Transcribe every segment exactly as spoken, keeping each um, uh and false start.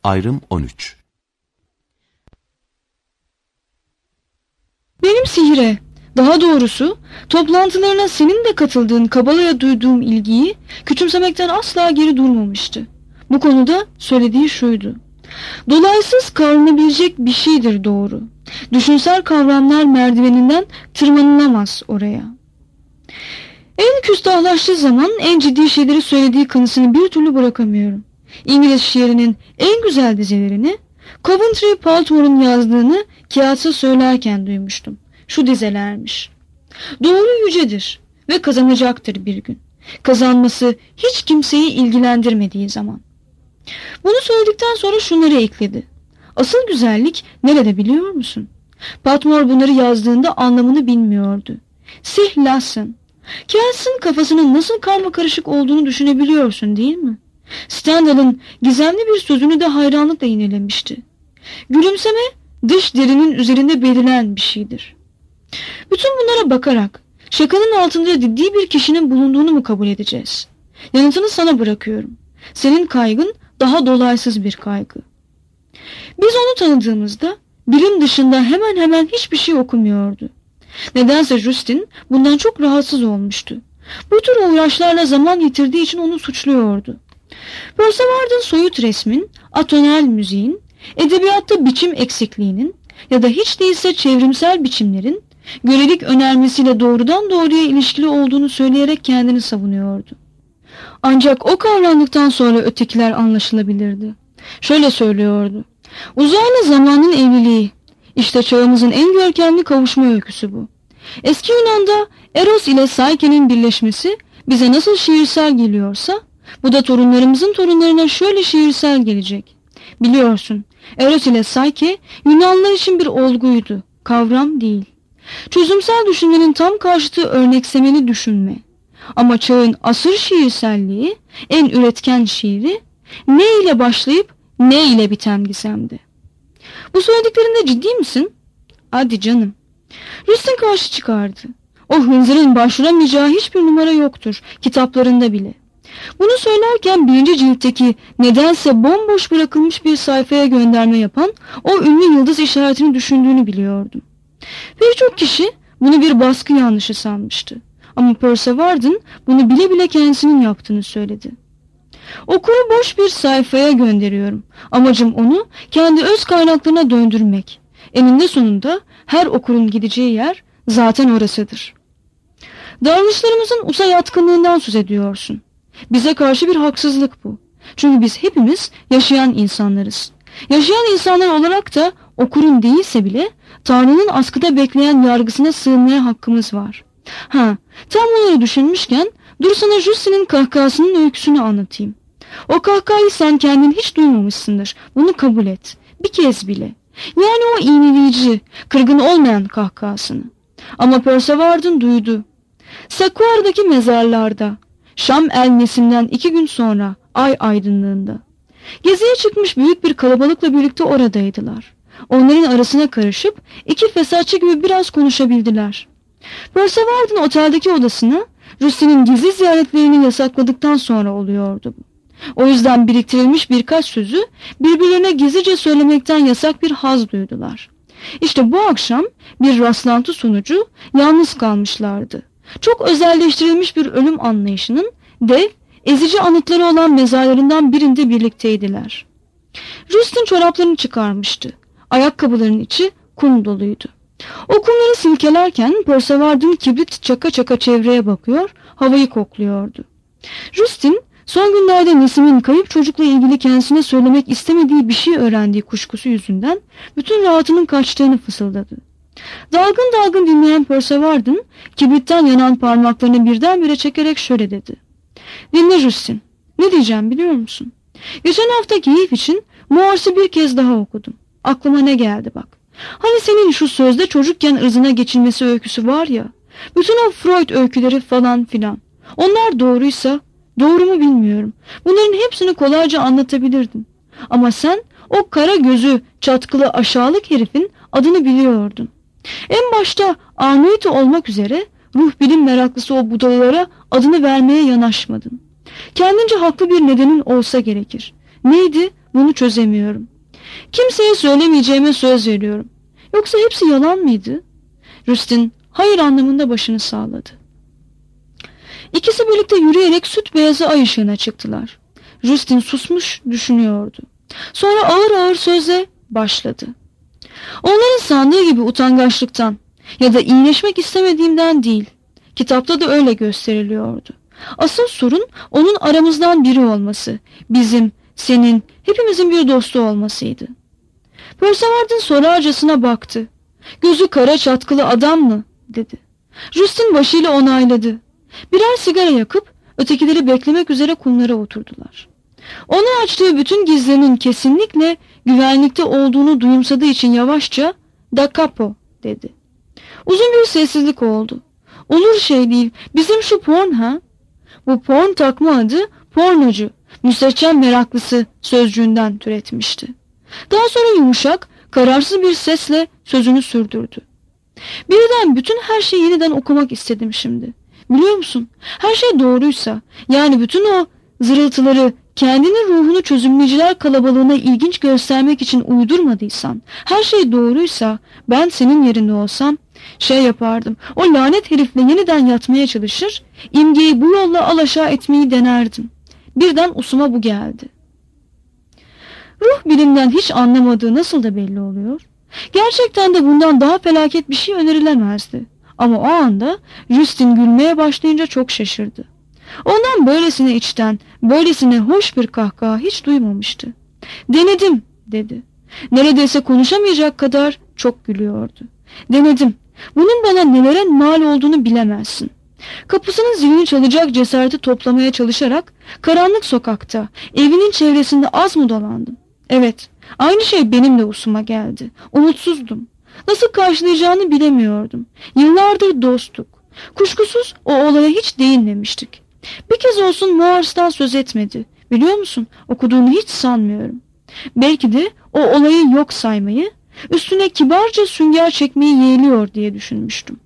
Ayrım on üç. Benim sihire, daha doğrusu toplantılarına senin de katıldığın Kabala'ya duyduğum ilgiyi küçümsemekten asla geri durmamıştı. Bu konuda söylediği şuydu: dolaysız kavranabilecek bir şeydir doğru. Düşünsel kavramlar merdiveninden tırmanılamaz oraya. En küstahlaştığı zaman en ciddi şeyleri söylediği kanısını bir türlü bırakamıyorum. İngiliz şiirinin en güzel dizelerini Coventry Paltro'nun yazdığını kağıtsa söylerken duymuştum. Şu dizelermiş: doğru yücedir ve kazanacaktır bir gün. Kazanması hiç kimseyi ilgilendirmediği zaman. Bunu söyledikten sonra şunları ekledi: asıl güzellik nerede biliyor musun? Patmore bunları yazdığında anlamını bilmiyordu. Sih Lassen. Kels'in kafasının nasıl karmakarışık olduğunu düşünebiliyorsun değil mi? Stendhal'ın gizemli bir sözünü de hayranlıkla yinelemişti. Gülümseme dış derinin üzerinde belirlen bir şeydir. Bütün bunlara bakarak şakanın altında ciddi bir kişinin bulunduğunu mu kabul edeceğiz? Yanıtını sana bırakıyorum. Senin kaygın daha dolaysız bir kaygı. Biz onu tanıdığımızda bilim dışında hemen hemen hiçbir şey okumuyordu. Nedense Justin bundan çok rahatsız olmuştu. Bu tür uğraşlarla zaman yitirdiği için onu suçluyordu. Persever'ın soyut resmin, atonal müziğin, edebiyatta biçim eksikliğinin ya da hiç değilse çevrimsel biçimlerin görelik önermesiyle doğrudan doğruya ilişkili olduğunu söyleyerek kendini savunuyordu. Ancak o kavrandıktan sonra ötekiler anlaşılabilirdi. Şöyle söylüyordu: uzayla zamanın evliliği, işte çağımızın en görkemli kavuşma öyküsü bu. Eski Yunan'da Eros ile Psyche'nin birleşmesi bize nasıl şiirsel geliyorsa, bu da torunlarımızın torunlarına şöyle şiirsel gelecek. Biliyorsun, Eros ile Psyche Yunanlılar için bir olguydu, kavram değil. Çözümsel düşünmenin tam karşıtı örneksemeli düşünme. Ama çağın asır şiirselliği, en üretken şiiri, ne ile başlayıp ne ile biten gizemdi. Bu söylediklerinde ciddi misin? Hadi canım. Rustin karşı çıkardı. O hınzırın başvuramayacağı hiçbir numara yoktur, kitaplarında bile. Bunu söylerken birinci ciltteki nedense bomboş bırakılmış bir sayfaya gönderme yapan o ünlü yıldız işaretini düşündüğünü biliyordum. Birçok kişi bunu bir baskı yanlışı sanmıştı. Ama Persever'ın bunu bile bile kendisinin yaptığını söyledi. Okuru boş bir sayfaya gönderiyorum. Amacım onu kendi öz kaynaklarına döndürmek. Eninde sonunda her okurun gideceği yer zaten orasıdır. Davranışlarımızın usa yatkınlığından söz ediyorsun. Bize karşı bir haksızlık bu. Çünkü biz hepimiz yaşayan insanlarız. Yaşayan insanlar olarak da okurun değilse bile Tanrı'nın askıda bekleyen yargısına sığınmaya hakkımız var. Ha, tam bunları düşünmüşken dur sana Justin'in kahkahasının öyküsünü anlatayım. O kahkahayı sen kendin hiç duymamışsındır. Bunu kabul et. Bir kez bile. Yani o iğneleyici, kırgın olmayan kahkahasını. Ama Persever'ın duydu. Sakuara'daki mezarlarda, Şam el Nesim'den iki gün sonra, ay aydınlığında. Geziye çıkmış büyük bir kalabalıkla birlikte oradaydılar. Onların arasına karışıp iki fesatçı gibi biraz konuşabildiler. Persever'ın oteldeki odasına Rustin'in gizli ziyaretlerini yasakladıktan sonra oluyordu bu. O yüzden biriktirilmiş birkaç sözü birbirlerine gizlice söylemekten yasak bir haz duydular. İşte bu akşam bir rastlantı sonucu yalnız kalmışlardı. Çok özelleştirilmiş bir ölüm anlayışının dev, ezici anıtları olan mezarlarından birinde birlikteydiler. Rustin çoraplarını çıkarmıştı. Ayakkabılarının içi kum doluydu. O kumları silkelerken Persever'ın kibrit çaka çaka çevreye bakıyor, havayı kokluyordu. Rustin son günlerde Nesim'in kayıp çocukla ilgili kendisine söylemek istemediği bir şey öğrendiği kuşkusu yüzünden bütün rahatının kaçtığını fısıldadı. Dalgın dalgın dinleyen Persever'ın kibritten yanan parmaklarını birdenbire çekerek şöyle dedi: dinle Rustin, ne diyeceğim biliyor musun? Geçen hafta keyif için Morse'u bir kez daha okudum. Aklıma ne geldi bak. Hani senin şu sözde çocukken ırzına geçilmesi öyküsü var ya, bütün o Freud öyküleri falan filan. Onlar doğruysa, doğru mu bilmiyorum. Bunların hepsini kolayca anlatabilirdim. Ama sen o kara gözü çatkılı aşağılık herifin adını biliyordun. En başta Arnold olmak üzere ruh bilim meraklısı o budalalara adını vermeye yanaşmadın. Kendince haklı bir nedenin olsa gerekir. Neydi? Bunu çözemiyorum. Kimseye söylemeyeceğime söz veriyorum. Yoksa hepsi yalan mıydı? Rustin hayır anlamında başını salladı. İkisi birlikte yürüyerek süt beyazı ay ışığına çıktılar. Rustin susmuş düşünüyordu. Sonra ağır ağır sözle başladı. Onların sandığı gibi utangaçlıktan ya da iyileşmek istemediğimden değil. Kitapta da öyle gösteriliyordu. Asıl sorun onun aramızdan biri olması. Bizim, senin, hepimizin bir dostu olmasıydı. Persever'den sorarcasına baktı. Gözü kara çatkılı adam mı? Dedi. Rustin başıyla onayladı. Birer sigara yakıp ötekileri beklemek üzere kumlara oturdular. Ona açtığı bütün gizlerinin kesinlikle güvenlikte olduğunu duyumsadığı için yavaşça "Da capo" dedi. Uzun bir sessizlik oldu. Olur şey değil, bizim şu porn ha? Bu porn takma adı pornocu, müstehcen meraklısı sözcüğünden türetmişti. Daha sonra yumuşak, kararsız bir sesle sözünü sürdürdü. Birden bütün her şeyi yeniden okumak istedim şimdi. Biliyor musun? Her şey doğruysa, yani bütün o zırıltıları kendini ruhunu çözümleyiciler kalabalığına ilginç göstermek için uydurmadıysan, her şey doğruysa ben senin yerinde olsam şey yapardım. O lanet herifle yeniden yatmaya çalışır, imgeyi bu yolla alaşağı etmeyi denerdim. Birden usuma bu geldi. Ruh bilimden hiç anlamadığı nasıl da belli oluyor. Gerçekten de bundan daha felaket bir şey önerilemezdi. Ama o anda Rustin gülmeye başlayınca çok şaşırdı. Ondan böylesine içten, böylesine hoş bir kahkaha hiç duymamıştı. Denedim, dedi. Neredeyse konuşamayacak kadar çok gülüyordu. Denedim. Bunun bana nelere mal olduğunu bilemezsin. Kapısının zilini çalacak cesareti toplamaya çalışarak karanlık sokakta, evinin çevresinde az mı dolandım? Evet, aynı şey benim de usuma geldi. Umutsuzdum. Nasıl karşılayacağını bilemiyordum. Yıllardır dostuk. Kuşkusuz o olaya hiç değinmemiştik. Bir kez olsun Moars'tan söz etmedi. Biliyor musun? Okuduğunu hiç sanmıyorum. Belki de o olayı yok saymayı, üstüne kibarca sünger çekmeyi yeğliyor diye düşünmüştüm.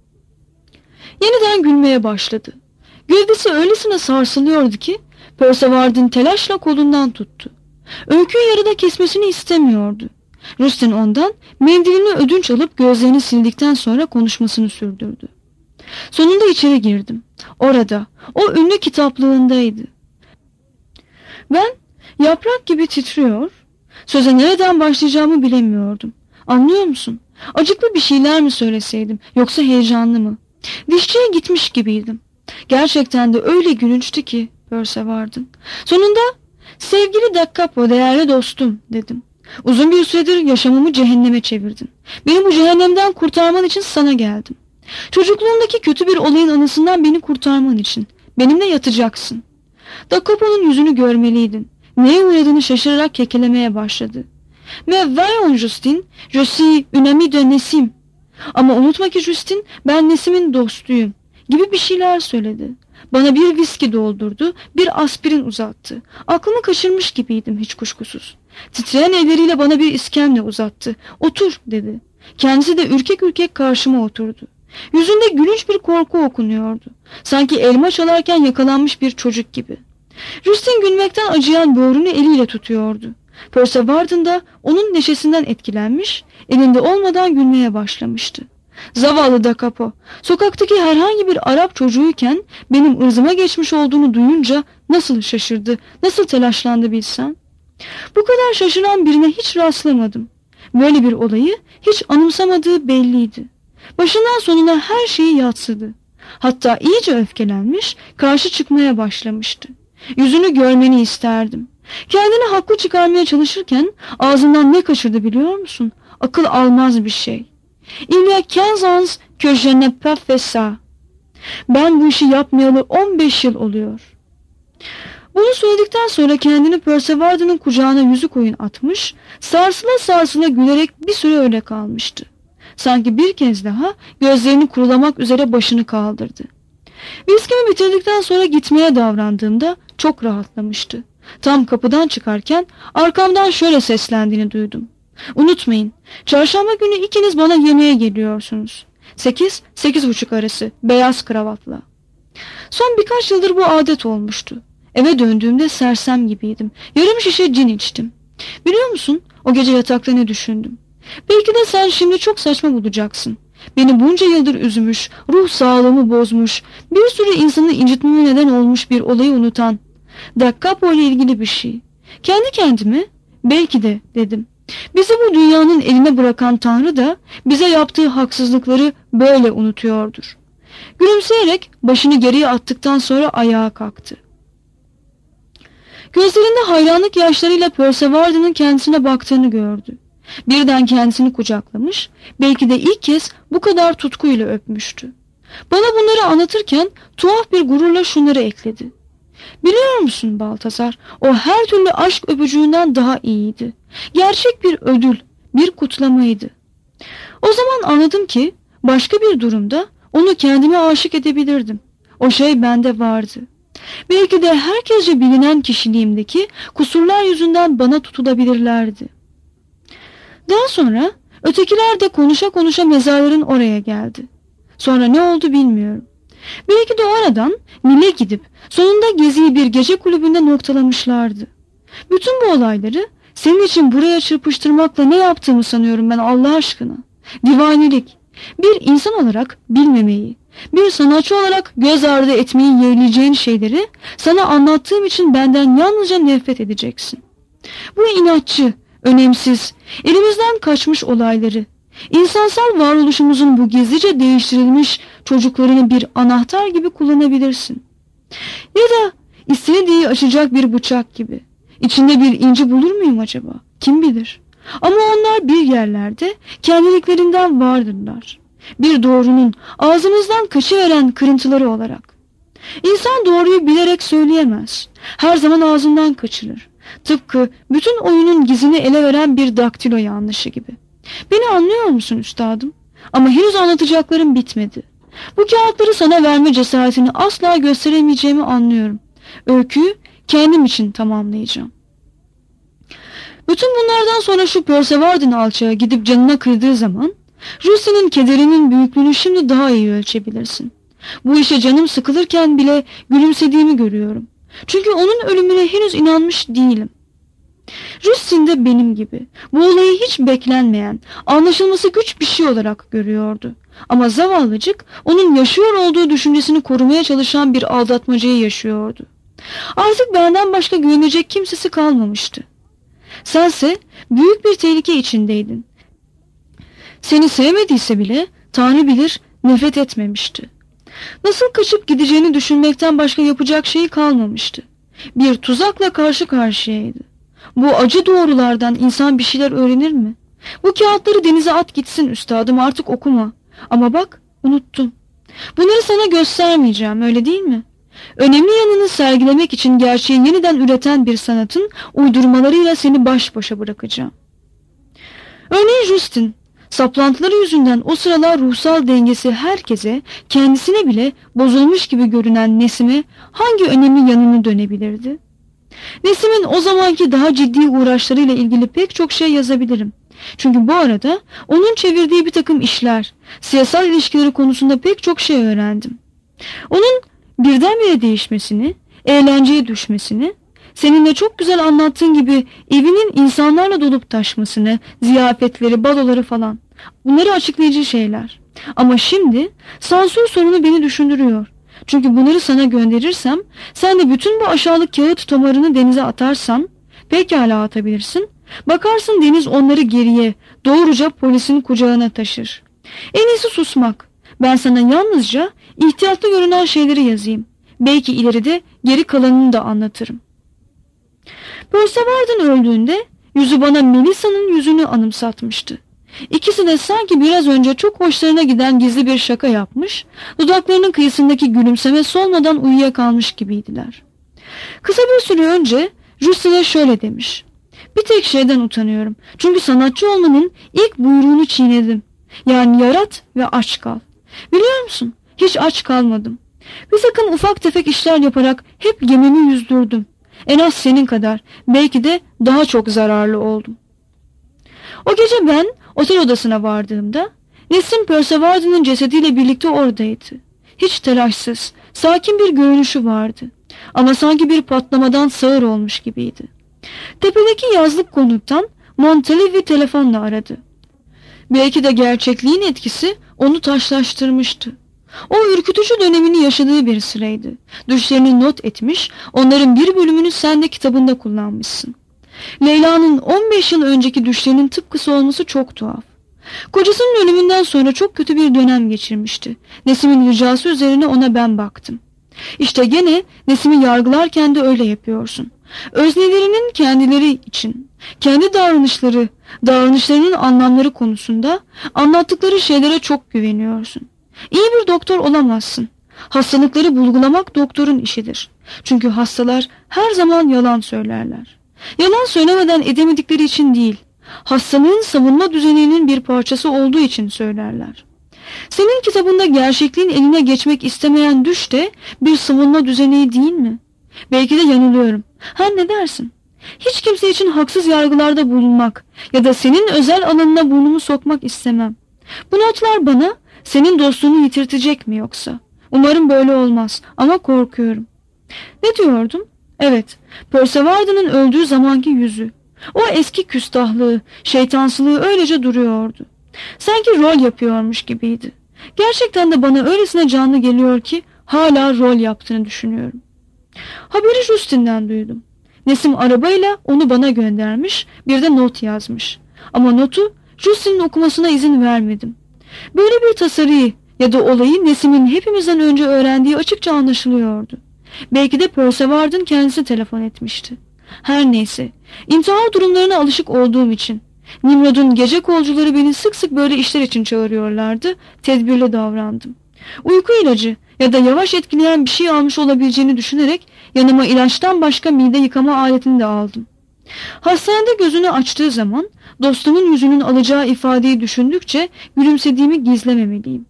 Yeniden gülmeye başladı. Gövdesi öylesine sarsılıyordu ki Persever'in telaşla kolundan tuttu. Öyküyü yarıda kesmesini istemiyordu. Rustin ondan mendilini ödünç alıp gözlerini sildikten sonra konuşmasını sürdürdü. Sonunda içeri girdim. Orada, o ünlü kitaplığındaydı. Ben yaprak gibi titriyor, söze nereden başlayacağımı bilemiyordum. Anlıyor musun? Acıklı bir şeyler mi söyleseydim, yoksa heyecanlı mı? Dişçiye gitmiş gibiydim. Gerçekten de öyle gülünçtü ki Persever'in. Sonunda, sevgili Da Capo, değerli dostum, dedim. Uzun bir süredir yaşamımı cehenneme çevirdin. Beni bu cehennemden kurtarman için sana geldim. Çocukluğumdaki kötü bir olayın anısından beni kurtarman için. Benimle yatacaksın. Da Capo'nun yüzünü görmeliydin. Neye uğradığını şaşırarak kekelemeye başladı. Mais voyons Justin, je suis une amie de Nesim. Ama unutma ki Justin, ben Nesim'in dostuyum gibi bir şeyler söyledi. Bana bir viski doldurdu, bir aspirin uzattı. Aklımı kaçırmış gibiydim hiç kuşkusuz. Titreyen elleriyle bana bir iskemle uzattı. Otur, dedi. Kendisi de ürkek ürkek karşıma oturdu. Yüzünde gülünç bir korku okunuyordu. Sanki elma çalarken yakalanmış bir çocuk gibi. Rustin gülmekten acıyan böğrünü eliyle tutuyordu. Persever'in de onun neşesinden etkilenmiş, elinde olmadan gülmeye başlamıştı. Zavallı Da Capo, sokaktaki herhangi bir Arap çocuğuyken benim ırzıma geçmiş olduğunu duyunca nasıl şaşırdı, nasıl telaşlandı bilsen. Bu kadar şaşıran birine hiç rastlamadım. Böyle bir olayı hiç anımsamadığı belliydi. Başından sonuna her şeyi yadsıdı. Hatta iyice öfkelenmiş, karşı çıkmaya başlamıştı. Yüzünü görmeni isterdim. Kendini haklı çıkarmaya çalışırken ağzından ne kaçırdı biliyor musun? Akıl almaz bir şey. Il y a quinze ans que je n'ai pas fait ça. Ben bu işi yapmayalı on beş yıl oluyor. Bunu söyledikten sonra kendini Persever'in kucağına yüzük oyun atmış, sarsıla sarsıla gülerek bir süre öyle kalmıştı. Sanki bir kez daha gözlerini kurulamak üzere başını kaldırdı. Viskimi bitirdikten sonra gitmeye davrandığımda çok rahatlamıştı. Tam kapıdan çıkarken arkamdan şöyle seslendiğini duydum. Unutmayın, çarşamba günü ikiniz bana yemeğe geliyorsunuz. Sekiz, sekiz buçuk arası, beyaz kravatla. Son birkaç yıldır bu adet olmuştu. Eve döndüğümde sersem gibiydim. Yarım şişe cin içtim. Biliyor musun, o gece yatakta ne düşündüm? Belki de sen şimdi çok saçma bulacaksın. Beni bunca yıldır üzmüş, ruh sağlığımı bozmuş, bir sürü insanı incitmeme neden olmuş bir olayı unutan, Da Capo ile ilgili bir şey. Kendi kendime, belki de dedim. Bizi bu dünyanın eline bırakan Tanrı da bize yaptığı haksızlıkları böyle unutuyordur. Gülümseyerek başını geriye attıktan sonra ayağa kalktı. Gözlerinde hayranlık yaşlarıyla Persevarden'ın kendisine baktığını gördü. Birden kendisini kucaklamış, belki de ilk kez bu kadar tutkuyla öpmüştü. Bana bunları anlatırken tuhaf bir gururla şunları ekledi. Biliyor musun Baltazar, o her türlü aşk öpücüğünden daha iyiydi. Gerçek bir ödül, bir kutlamaydı. O zaman anladım ki başka bir durumda onu kendime aşık edebilirdim. O şey bende vardı. Belki de herkesce bilinen kişiliğimdeki kusurlar yüzünden bana tutulabilirlerdi. Daha sonra ötekiler de konuşa konuşa mezarların oraya geldi. Sonra ne oldu bilmiyorum. Belki de o aradan Nil'e gidip sonunda geziyi bir gece kulübünde noktalamışlardı. Bütün bu olayları senin için buraya çırpıştırmakla ne yaptığımı sanıyorum ben Allah aşkına. Divanilik. Bir insan olarak bilmemeyi, bir sanatçı olarak göz ardı etmeyi yeğleyeceğin şeyleri sana anlattığım için benden yalnızca nefret edeceksin. Bu inatçı, önemsiz, elimizden kaçmış olayları, insansal varoluşumuzun bu gizlice değiştirilmiş çocuklarını bir anahtar gibi kullanabilirsin. Ya da istediği açacak bir bıçak gibi. İçinde bir inci bulur muyum acaba? Kim bilir? Ama onlar bir yerlerde kendiliklerinden vardırlar. Bir doğrunun ağzımızdan kaçıveren kırıntıları olarak. İnsan doğruyu bilerek söyleyemez. Her zaman ağzından kaçırır. Tıpkı bütün oyunun gizini ele veren bir daktilo yanlışı gibi. Beni anlıyor musun üstadım? Ama henüz anlatacaklarım bitmedi. Bu kağıtları sana verme cesaretini asla gösteremeyeceğimi anlıyorum. Öyküyü kendim için tamamlayacağım. Bütün bunlardan sonra şu Persevarden alçağa gidip canına kırdığı zaman Rusya'nın kederinin büyüklüğünü şimdi daha iyi ölçebilirsin. Bu işe canım sıkılırken bile gülümsediğimi görüyorum. Çünkü onun ölümüne henüz inanmış değilim. Rustin de benim gibi bu olayı hiç beklenmeyen, anlaşılması güç bir şey olarak görüyordu. Ama zavallıcık onun yaşıyor olduğu düşüncesini korumaya çalışan bir aldatmacayı yaşıyordu. Artık benden başka güvenecek kimsesi kalmamıştı. Sense büyük bir tehlike içindeydin. Seni sevmediyse bile Tanrı bilir nefret etmemişti. Nasıl kaçıp gideceğini düşünmekten başka yapacak şeyi kalmamıştı. Bir tuzakla karşı karşıyaydı. Bu acı doğrulardan insan bir şeyler öğrenir mi? Bu kağıtları denize at gitsin üstadım, artık okuma. Ama bak, unuttum. Bunları sana göstermeyeceğim, öyle değil mi? Önemli yanını sergilemek için gerçeği yeniden üreten bir sanatın uydurmalarıyla seni baş başa bırakacağım. Örneğin Justin, saplantıları yüzünden o sıralar ruhsal dengesi herkese, kendisine bile bozulmuş gibi görünen Nesim'e hangi önemli yanını dönebilirdi? Nesim'in o zamanki daha ciddi uğraşlarıyla ilgili pek çok şey yazabilirim. Çünkü bu arada onun çevirdiği bir takım işler, siyasal ilişkileri konusunda pek çok şey öğrendim. Onun birdenbire değişmesini, eğlenceye düşmesini, seninle çok güzel anlattığın gibi evinin insanlarla dolup taşmasını, ziyafetleri, baloları falan. Bunları açıklayıcı şeyler. Ama şimdi sansür sorunu beni düşündürüyor. Çünkü bunları sana gönderirsem, sen de bütün bu aşağılık kağıt tomarını denize atarsan, pekala atabilirsin. Bakarsın deniz onları geriye, doğruca polisin kucağına taşır. En iyisi susmak. Ben sana yalnızca ihtiyatlı görünen şeyleri yazayım. Belki ileride geri kalanını da anlatırım. Persevarden öldüğünde yüzü bana Melissa'nın yüzünü anımsatmıştı. İkisi de sanki biraz önce çok hoşlarına giden gizli bir şaka yapmış, dudaklarının kıyısındaki gülümseme solmadan uyuyakalmış gibiydiler. Kısa bir süre önce Justin'e şöyle demiş: "Bir tek şeyden utanıyorum. Çünkü sanatçı olmanın ilk buyruğunu çiğnedim. Yani yarat ve aç kal. Biliyor musun? Hiç aç kalmadım. Bir takım ufak tefek işler yaparak hep gemimi yüzdürdüm. En az senin kadar, belki de daha çok zararlı oldum." O gece ben otel odasına vardığımda Nesim Persevarden'ın cesediyle birlikte oradaydı. Hiç telaşsız, sakin bir görünüşü vardı. Ama sanki bir patlamadan sağır olmuş gibiydi. Tepedeki yazlık konuktan Montalivi telefonla aradı. Belki de gerçekliğin etkisi onu taşlaştırmıştı. O ürkütücü dönemini yaşadığı bir sıraydı. Düşlerini not etmiş, onların bir bölümünü sen de kitabında kullanmışsın. Leyla'nın on beş yıl önceki düşlerinin tıpkısı olması çok tuhaf. Kocasının ölümünden sonra çok kötü bir dönem geçirmişti. Nesim'in ricası üzerine ona ben baktım. İşte gene Nesim'i yargılarken de öyle yapıyorsun. Öznelerinin kendileri için, kendi davranışları, davranışlarının anlamları konusunda anlattıkları şeylere çok güveniyorsun. İyi bir doktor olamazsın. Hastalıkları bulgulamak doktorun işidir. Çünkü hastalar her zaman yalan söylerler. Yalan söylemeden edemedikleri için değil, hastalığın savunma düzeninin bir parçası olduğu için söylerler. Senin kitabında gerçekliğin eline geçmek istemeyen düş de bir savunma düzeni değil mi? Belki de yanılıyorum. Ha, ne dersin? Hiç kimse için haksız yargılarda bulunmak ya da senin özel alanına burnumu sokmak istemem. Bu notlar bana senin dostluğunu yitirtecek mi yoksa? Umarım böyle olmaz ama korkuyorum. Ne diyordum? Evet, Persevarden'ın öldüğü zamanki yüzü. O eski küstahlığı, şeytansılığı öylece duruyordu. Sanki rol yapıyormuş gibiydi. Gerçekten de bana öylesine canlı geliyor ki hala rol yaptığını düşünüyorum. Haberi Justin'den duydum. Nesim arabayla onu bana göndermiş, bir de not yazmış. Ama notu Justin'in okumasına izin vermedim. Böyle bir tasarıyı ya da olayı Nesim'in hepimizden önce öğrendiği açıkça anlaşılıyordu. Belki de Persevarden kendisi telefon etmişti. Her neyse, intihar durumlarına alışık olduğum için, Nimrod'un gece kolcuları beni sık sık böyle işler için çağırıyorlardı, tedbirli davrandım. Uyku ilacı ya da yavaş etkileyen bir şey almış olabileceğini düşünerek yanıma ilaçtan başka mide yıkama aletini de aldım. Hastanede gözünü açtığı zaman dostumun yüzünün alacağı ifadeyi düşündükçe gülümsediğimi gizlememeliyim.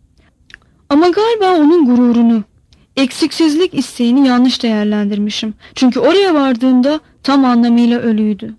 Ama galiba onun gururunu, eksiksizlik isteğini yanlış değerlendirmişim. Çünkü oraya vardığımda tam anlamıyla ölüydü.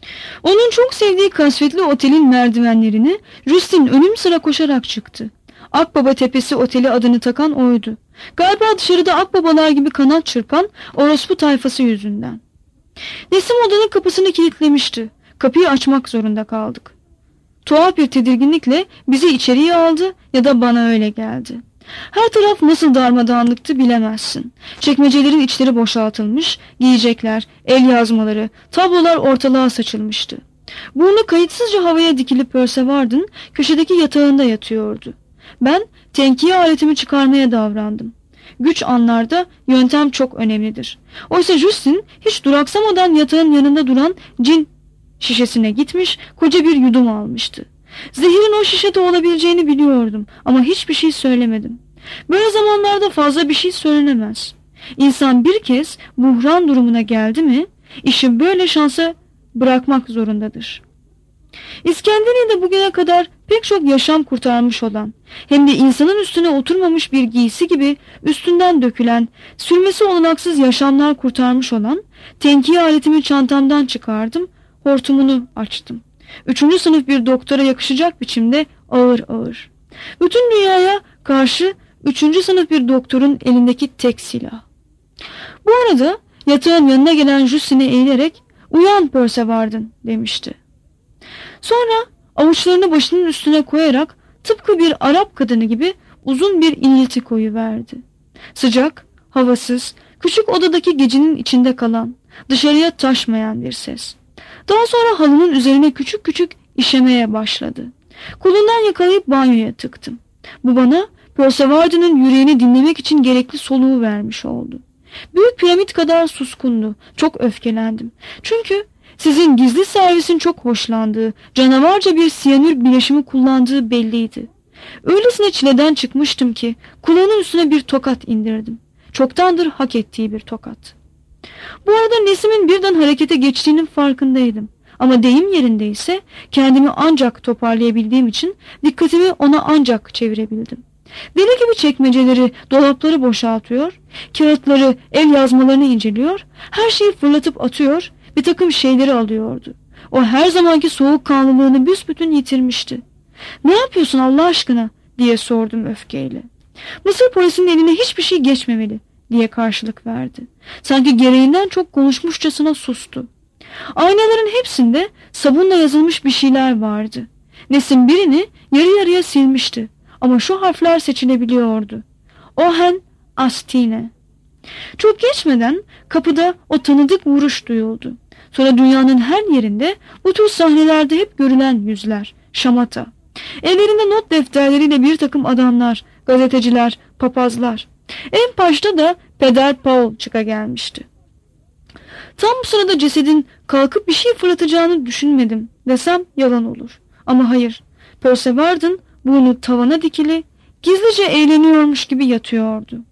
Onun çok sevdiği kasvetli otelin merdivenlerini Justin önüm sıra koşarak çıktı. Akbaba Tepesi Oteli adını takan oydu. Galiba dışarıda akbabalar gibi kanat çırpan orospu tayfası yüzünden. Nesim odanın kapısını kilitlemişti. Kapıyı açmak zorunda kaldık. Tuhaf bir tedirginlikle bizi içeriye aldı ya da bana öyle geldi. Her taraf nasıl darmadağınlıktı bilemezsin. Çekmecelerin içleri boşaltılmış, giyecekler, el yazmaları, tablolar ortalığa saçılmıştı. Burnu kayıtsızca havaya dikilip Persevarden köşedeki yatağında yatıyordu. Ben tenkiye aletimi çıkarmaya davrandım. Güç anlarda yöntem çok önemlidir. Oysa Justin hiç duraksamadan yatağın yanında duran cin şişesine gitmiş, koca bir yudum almıştı. Zehirin o şişede olabileceğini biliyordum ama hiçbir şey söylemedim. Böyle zamanlarda fazla bir şey söylenemez. İnsan bir kez buhran durumuna geldi mi, işi böyle şansa bırakmak zorundadır. İskenderiye'de bugüne kadar pek çok yaşam kurtarmış olan, hem de insanın üstüne oturmamış bir giysi gibi üstünden dökülen, sürmesi olanaksız yaşamlar kurtarmış olan, tenkiye aletimi çantamdan çıkardım, hortumunu açtım. Üçüncü sınıf bir doktora yakışacak biçimde ağır ağır. Bütün dünyaya karşı üçüncü sınıf bir doktorun elindeki tek silah. Bu arada yatağın yanına gelen Justin'e eğilerek "Uyan Persevarden" demişti. Sonra avuçlarını başının üstüne koyarak tıpkı bir Arap kadını gibi uzun bir inilti koyuverdi. Sıcak, havasız, küçük odadaki gecenin içinde kalan, dışarıya taşmayan bir ses. Daha sonra halının üzerine küçük küçük işemeye başladı. Kolundan yakalayıp banyoya tıktım. Bu bana Persevarden'ın yüreğini dinlemek için gerekli soluğu vermiş oldu. Büyük piramit kadar suskundu. Çok öfkelendim. Çünkü sizin gizli servisin çok hoşlandığı, canavarca bir siyanür bileşimi kullandığı belliydi. Öylesine çileden çıkmıştım ki kulağının üstüne bir tokat indirdim. Çoktandır hak ettiği bir tokat. Bu arada Nesim'in birden harekete geçtiğinin farkındaydım. Ama deyim yerindeyse kendimi ancak toparlayabildiğim için dikkatimi ona ancak çevirebildim. Deli gibi çekmeceleri, dolapları boşaltıyor, kağıtları, el yazmalarını inceliyor, her şeyi fırlatıp atıyor, bir takım şeyleri alıyordu. O her zamanki soğukkanlılığını büsbütün yitirmişti. "Ne yapıyorsun Allah aşkına?" diye sordum öfkeyle. "Mısır polisinin eline hiçbir şey geçmemeli" diye karşılık verdi. Sanki gereğinden çok konuşmuşçasına sustu. Aynaların hepsinde sabunla yazılmış bir şeyler vardı. Nesin birini yarı yarıya silmişti ama şu harfler seçilebiliyordu. Ohen Astine. Çok geçmeden kapıda o tanıdık vuruş duyuldu. Sonra dünyanın her yerinde bu tür sahnelerde hep görülen yüzler, şamata. Ellerinde not defterleriyle bir takım adamlar, gazeteciler, papazlar. En başta da Peder Paul çıka gelmişti. Tam bu sırada cesedin kalkıp bir şey fırlatacağını düşünmedim desem yalan olur. Ama hayır, Percy Warden burnu tavana dikili, gizlice eğleniyormuş gibi yatıyordu.